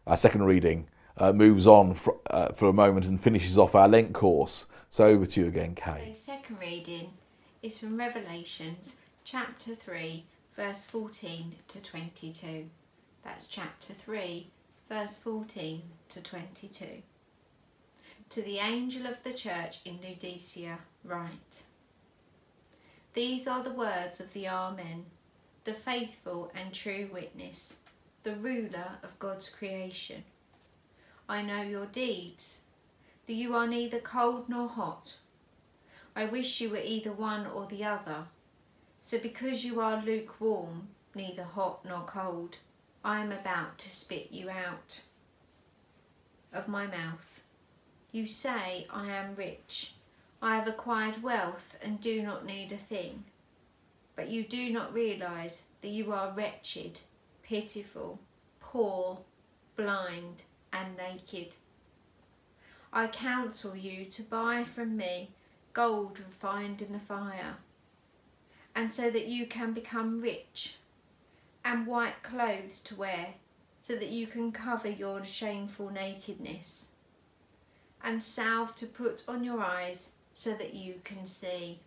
Our second reading moves on for a moment and finishes off our Lent course. So over to you again, Kay. The second reading is from Revelations chapter 3, verse 14 to 22. That's chapter 3, verse 14 to 22. To the angel of the church in Laodicea write, These are the words of the Amen, the faithful and true witness, the ruler of God's creation. I know your deeds, that you are neither cold nor hot. I wish you were either one or the other. So because you are lukewarm, neither hot nor cold, I am about to spit you out of my mouth. You say, I am rich. I have acquired wealth and do not need a thing. But you do not realize that you are wretched, pitiful, poor, blind, and naked. I counsel you to buy from me gold refined in the fire, and so that you can become rich, and white clothes to wear, so that you can cover your shameful nakedness, and salve to put on your eyes, so that you can see.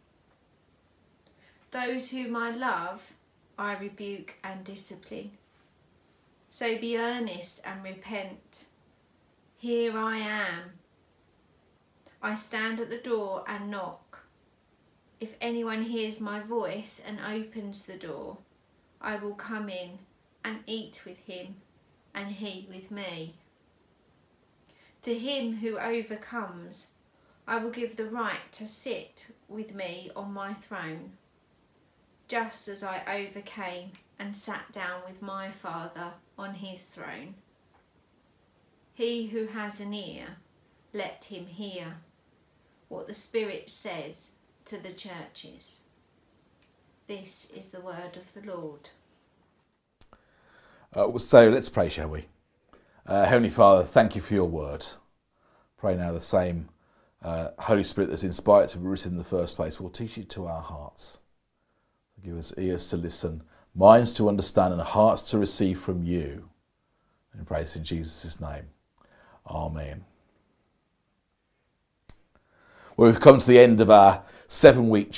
Those whom I love, I rebuke and discipline. So be earnest and repent. Here I am. I stand at the door and knock. If anyone hears my voice and opens the door, I will come in and eat with him, and he with me. To him who overcomes, I will give the right to sit with me on my throne, just as I overcame and sat down with my Father on his throne. He who has an ear, let him hear what the Spirit says to the churches. This is the word of the Lord. So let's pray, shall we? Heavenly Father, thank you for your word. Pray now the same Holy Spirit that's inspired it to be written in the first place will teach it to our hearts. Give us ears to listen, minds to understand, and hearts to receive from you. And praise in Jesus' name. Amen. Well, we've come to the end of our 7-week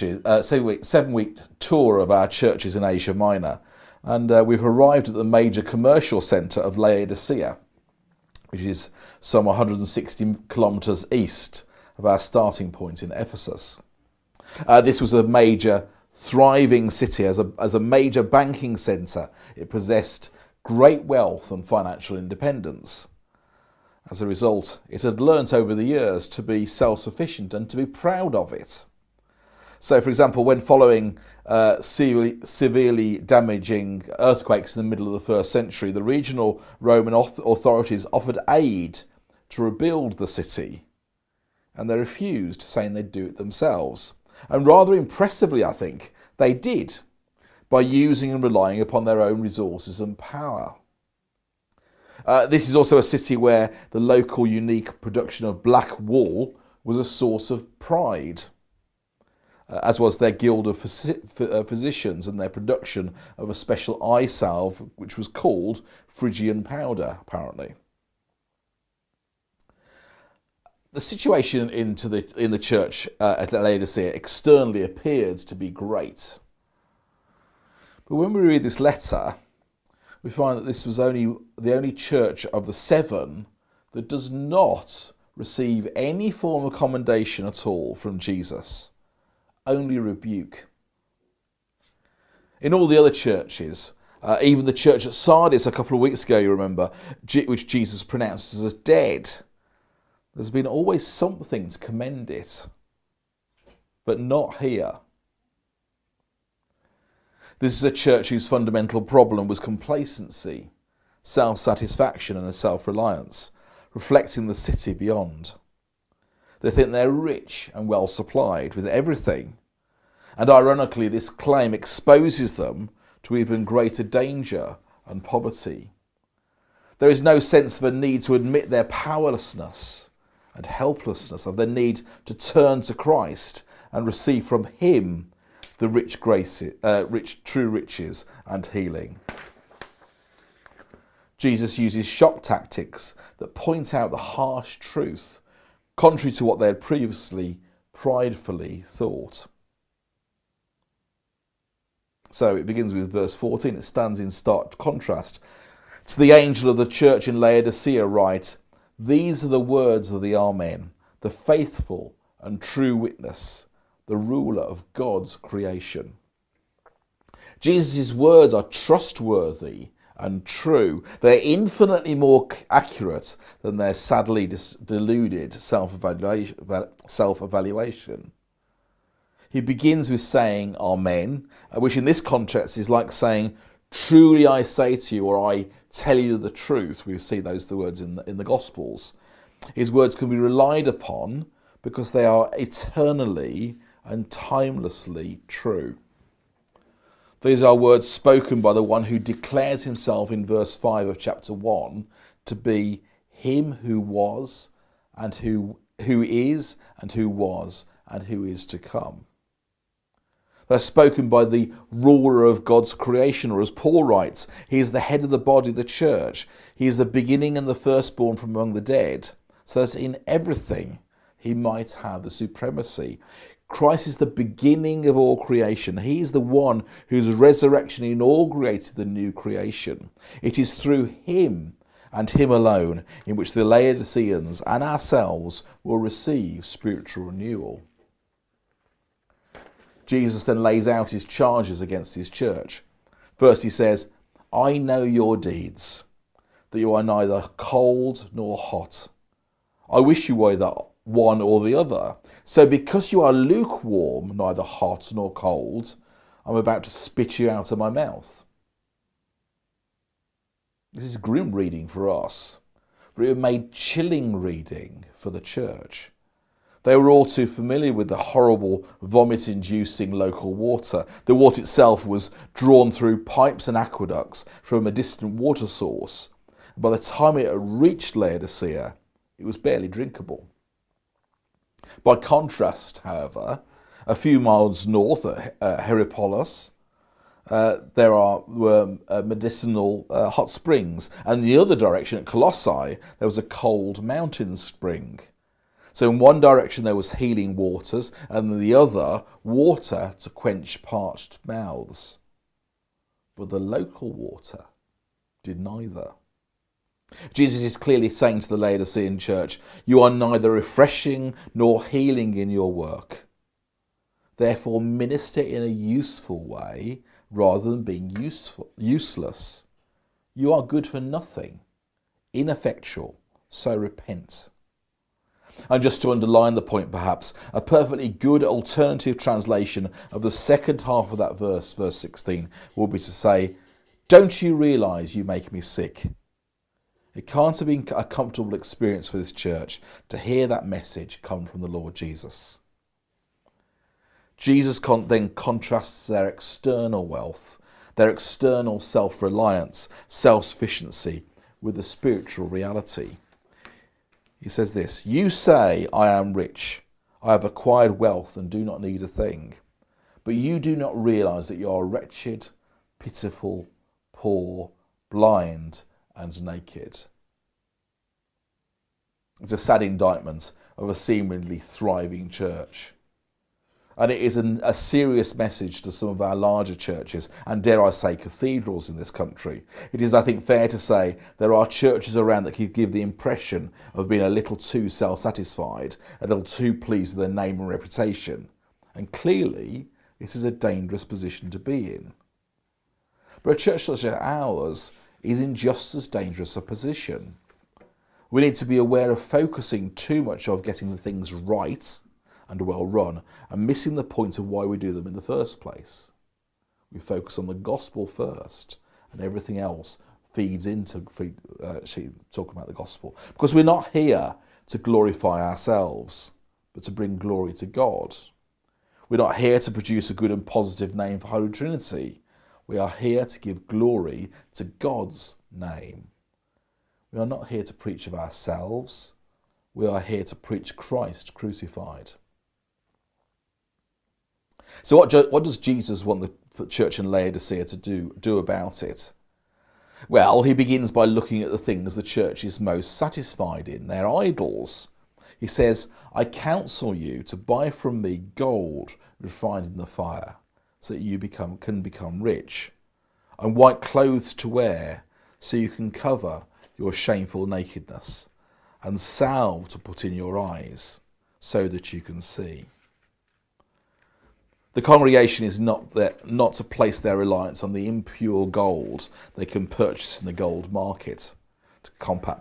tour of our churches in Asia Minor, and we've arrived at the major commercial centre of Laodicea, which is some 160 kilometres east of our starting point in Ephesus. This was a major thriving city as a major banking centre. It possessed great wealth and financial independence. As a result, it had learnt over the years to be self-sufficient and to be proud of it. So, for example, when following severely damaging earthquakes in the middle of the 1st century, the regional Roman authorities offered aid to rebuild the city, and they refused, saying they'd do it themselves. And rather impressively, I think, they did, by using and relying upon their own resources and power. This is also a city where the local unique production of black wool was a source of pride, as was their guild of physicians and their production of a special eye salve which was called Phrygian powder, apparently. The situation in the church at Laodicea externally appeared to be great. But when we read this letter, we find that this was the only church of the 7 that does not receive any form of commendation at all from Jesus, only rebuke. In all the other churches, even the church at Sardis a couple of weeks ago, you remember, which Jesus pronounces as dead, there's been always something to commend it, but not here. This is a church whose fundamental problem was complacency, self-satisfaction and self-reliance, reflecting the city beyond. They think they're rich and well supplied with everything, and ironically this claim exposes them to even greater danger and poverty. There is no sense of a need to admit their powerlessness and helplessness, of their need to turn to Christ and receive from him the rich true riches and healing. Jesus uses shock tactics that point out the harsh truth, contrary to what they had previously pridefully thought. So it begins with verse 14. It stands in stark contrast. To the angel of the church in Laodicea write, "These are the words of the Amen, the faithful and true witness, the ruler of God's creation." Jesus' words are trustworthy and true. They're infinitely more accurate than their sadly deluded self-evaluation. He begins with saying Amen, which in this context is like saying, "Truly I say to you," or "I tell you the truth." We see those words in the Gospels. His words can be relied upon because they are eternally and timelessly true. These are words spoken by the one who declares himself in verse 5 of chapter 1 to be him who was and who is and who was and who is to come. They're spoken by the ruler of God's creation, or as Paul writes, he is the head of the body, the church. He is the beginning and the firstborn from among the dead, so that in everything he might have the supremacy. Christ is the beginning of all creation. He is the one whose resurrection inaugurated the new creation. It is through him and him alone in which the Laodiceans and ourselves will receive spiritual renewal. Jesus then lays out his charges against his church. First he says, "I know your deeds, that you are neither cold nor hot. I wish you were either one or the other. So because you are lukewarm, neither hot nor cold, I'm about to spit you out of my mouth." This is grim reading for us, but it made chilling reading for the church. They were all too familiar with the horrible, vomit-inducing local water. The water itself was drawn through pipes and aqueducts from a distant water source. By the time it had reached Laodicea, it was barely drinkable. By contrast, however, a few miles north at Hierapolis, there were medicinal hot springs, and in the other direction at Colossae, there was a cold mountain spring. So in one direction there was healing waters, and in the other, water to quench parched mouths. But the local water did neither. Jesus is clearly saying to the Laodicean church, "You are neither refreshing nor healing in your work. Therefore minister in a useful way rather than being useless. You are good for nothing, ineffectual, so repent." And just to underline the point perhaps, a perfectly good alternative translation of the second half of that verse, verse 16, will be to say, "Don't you realise you make me sick?" It can't have been a comfortable experience for this church to hear that message come from the Lord Jesus. Jesus then contrasts their external wealth, their external self-reliance, self-sufficiency with the spiritual reality. He says this, "You say, 'I am rich, I have acquired wealth and do not need a thing,' but you do not realise that you are wretched, pitiful, poor, blind, and naked." It's a sad indictment of a seemingly thriving church. And it is a serious message to some of our larger churches and, dare I say, cathedrals in this country. It is, I think, fair to say there are churches around that can give the impression of being a little too self-satisfied, a little too pleased with their name and reputation. And clearly, this is a dangerous position to be in. But a church such as ours is in just as dangerous a position. We need to be aware of focusing too much on getting the things right and well run, and missing the point of why we do them in the first place. We focus on the gospel first, and everything else feeds into talking about the gospel. Because we're not here to glorify ourselves, but to bring glory to God. We're not here to produce a good and positive name for Holy Trinity. We are here to give glory to God's name. We are not here to preach of ourselves. We are here to preach Christ crucified. So what does Jesus want the church in Laodicea to do about it? Well, he begins by looking at the things the church is most satisfied in, their idols. He says, I counsel you to buy from me gold refined in the fire, so that you can become rich, and white clothes to wear, so you can cover your shameful nakedness, and salve to put in your eyes, so that you can see. The congregation is not to place their reliance on the impure gold they can purchase in the gold market to combat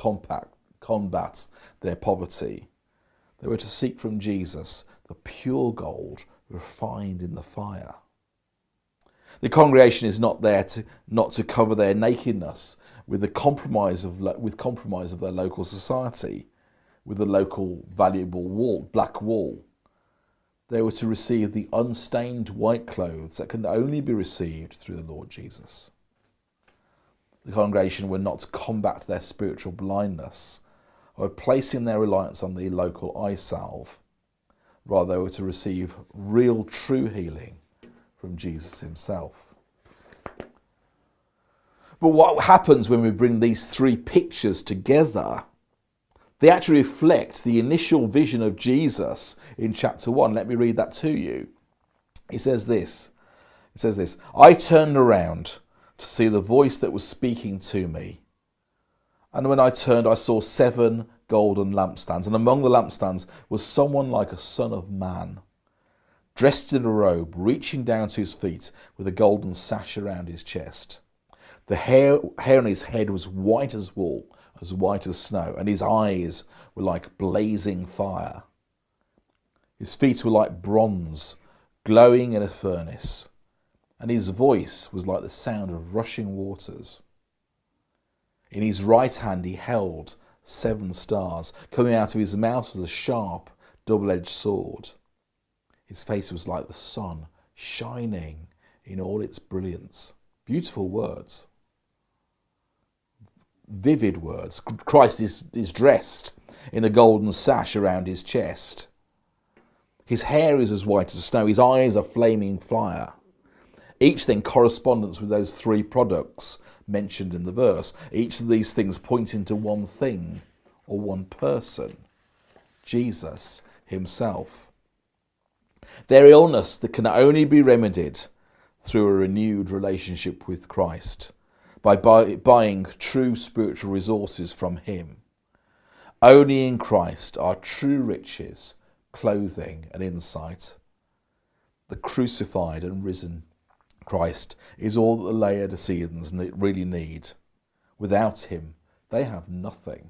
their poverty. They were to seek from Jesus the pure gold refined in the fire. The congregation is not there to cover their nakedness with the compromise of their local society, with the local valuable black wool. They were to receive the unstained white clothes that can only be received through the Lord Jesus. The congregation were not to combat their spiritual blindness or placing their reliance on the local eye salve. Rather, they were to receive real, true healing from Jesus himself. But what happens when we bring these three pictures together? They actually reflect the initial vision of Jesus in chapter 1. Let me read that to you. It says this, I turned around to see the voice that was speaking to me. And when I turned, I saw 7 golden lampstands. And among the lampstands was someone like a son of man, dressed in a robe, reaching down to his feet with a golden sash around his chest. The hair on his head was white as wool, as white as snow, and his eyes were like blazing fire. His feet were like bronze, glowing in a furnace, and his voice was like the sound of rushing waters. In his right hand he held 7 stars. Coming out of his mouth was a sharp, double-edged sword. His face was like the sun, shining in all its brilliance. Beautiful words. Vivid words. Christ is dressed in a golden sash around his chest. His hair is as white as snow. His eyes are flaming fire. Each thing corresponds with those 3 products mentioned in the verse. Each of these things pointing to one thing or one person, Jesus himself. Their illness that can only be remedied through a renewed relationship with Christ, by buying true spiritual resources from him. Only in Christ are true riches, clothing and insight. The crucified and risen Christ is all that the Laodiceans really need. Without him, they have nothing.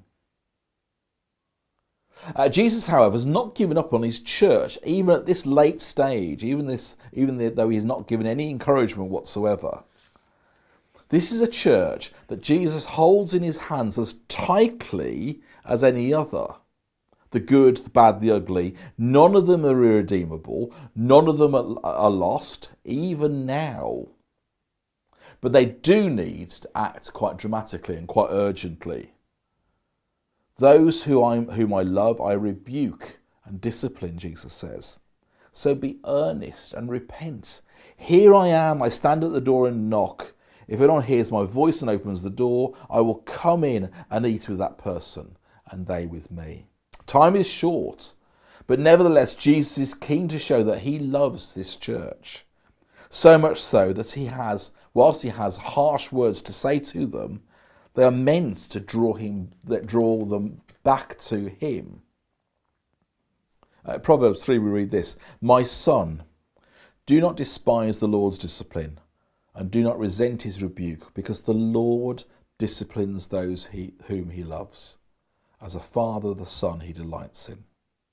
Jesus, however, has not given up on his church, even at this late stage, even though he has not given any encouragement whatsoever. This is a church that Jesus holds in his hands as tightly as any other. The good, the bad, the ugly, none of them are irredeemable, none of them are lost, even now. But they do need to act quite dramatically and quite urgently. Those whom I love, I rebuke and discipline, Jesus says. So be earnest and repent. Here I am, I stand at the door and knock. If anyone hears my voice and opens the door, I will come in and eat with that person, and they with me. Time is short, but nevertheless, Jesus is keen to show that he loves this church. So much so that whilst he has harsh words to say to them, they are meant to draw them back to him. Proverbs 3, we read this, My son, do not despise the Lord's discipline, and do not resent his rebuke, because the Lord disciplines those whom he loves. As a father, the son he delights in.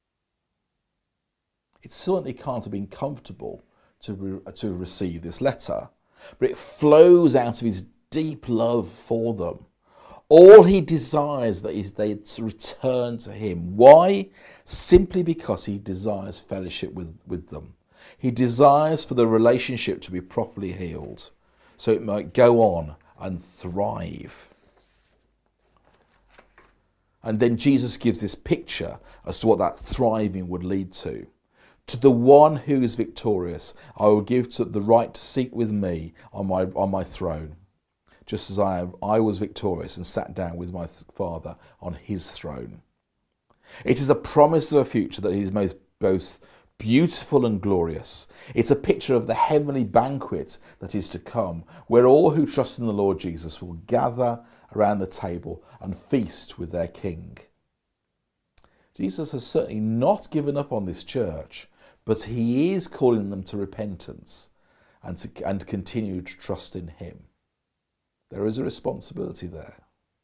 It certainly can't have been comfortable to receive this letter, but it flows out of his deep love for them. All he desires is they return to him. Why? Simply because he desires fellowship with them. He desires for the relationship to be properly healed, so it might go on and thrive. And then Jesus gives this picture as to what that thriving would lead to. To the one who is victorious, I will give the right to sit with me on my throne, just as I was victorious and sat down with my Father on his throne. It is a promise of a future that is both beautiful and glorious. It's a picture of the heavenly banquet that is to come, where all who trust in the Lord Jesus will gather around the table and feast with their King. Jesus has certainly not given up on this church, but he is calling them to repentance and continue to trust in him. There is a responsibility there.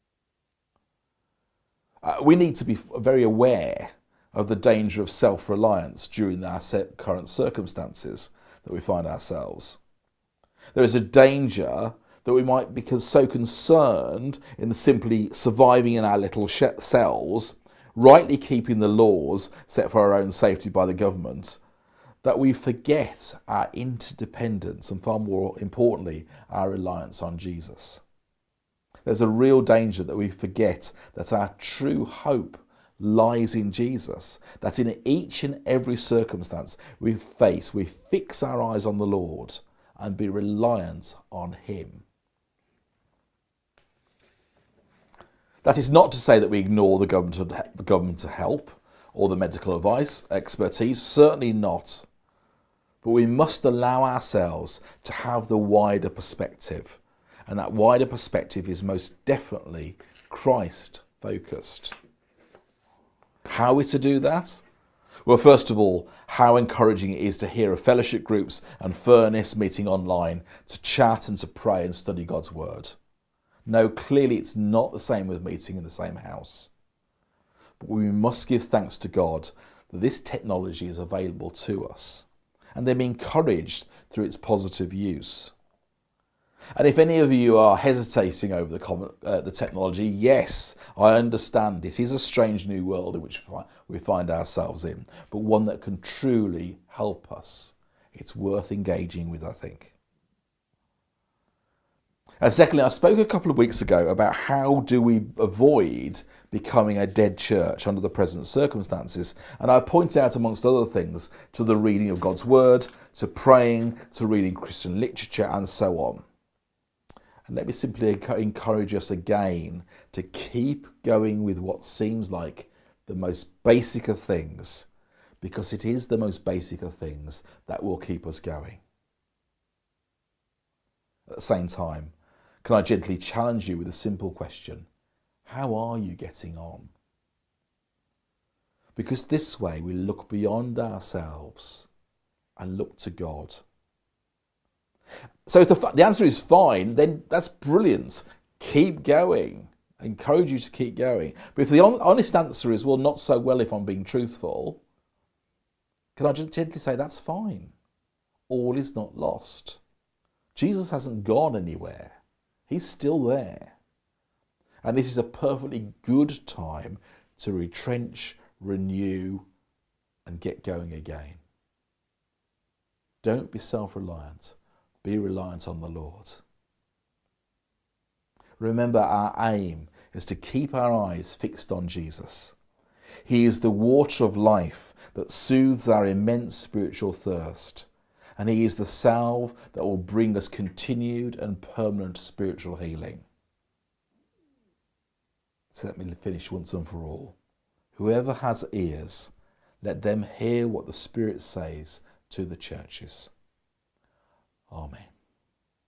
We need to be very aware of the danger of self-reliance during our current circumstances that we find ourselves. There is a danger that we might be so concerned in simply surviving in our little cells, rightly keeping the laws set for our own safety by the government, that we forget our interdependence and, far more importantly, our reliance on Jesus. There's a real danger that we forget that our true hope lies in Jesus, that in each and every circumstance we face, we fix our eyes on the Lord and be reliant on him. That is not to say that we ignore the government to help or the medical advice, expertise, certainly not. But we must allow ourselves to have the wider perspective. And that wider perspective is most definitely Christ-focused. How are we to do that? Well, first of all, how encouraging it is to hear of fellowship groups and Furnace meeting online to chat and to pray and study God's word. No, clearly it's not the same as meeting in the same house. But we must give thanks to God that this technology is available to us, and then be encouraged through its positive use. And if any of you are hesitating over the technology, yes, I understand it is a strange new world in which we find ourselves in, but one that can truly help us. It's worth engaging with, I think. And secondly, I spoke a couple of weeks ago about how do we avoid becoming a dead church under the present circumstances. And I point out, amongst other things, to the reading of God's word, to praying, to reading Christian literature, and so on. And let me simply encourage us again to keep going with what seems like the most basic of things, because it is the most basic of things that will keep us going. At the same time, can I gently challenge you with a simple question? How are you getting on? Because this way we look beyond ourselves and look to God. So if the answer is fine, then that's brilliant. Keep going. I encourage you to keep going. But if the honest answer is, well, not so well if I'm being truthful, can I just gently say that's fine? All is not lost. Jesus hasn't gone anywhere. He's still there. And this is a perfectly good time to retrench, renew, and get going again. Don't be self-reliant. Be reliant on the Lord. Remember, our aim is to keep our eyes fixed on Jesus. He is the water of life that soothes our immense spiritual thirst. And he is the salve that will bring us continued and permanent spiritual healing. So let me finish once and for all. Whoever has ears, let them hear what the Spirit says to the churches. Amen.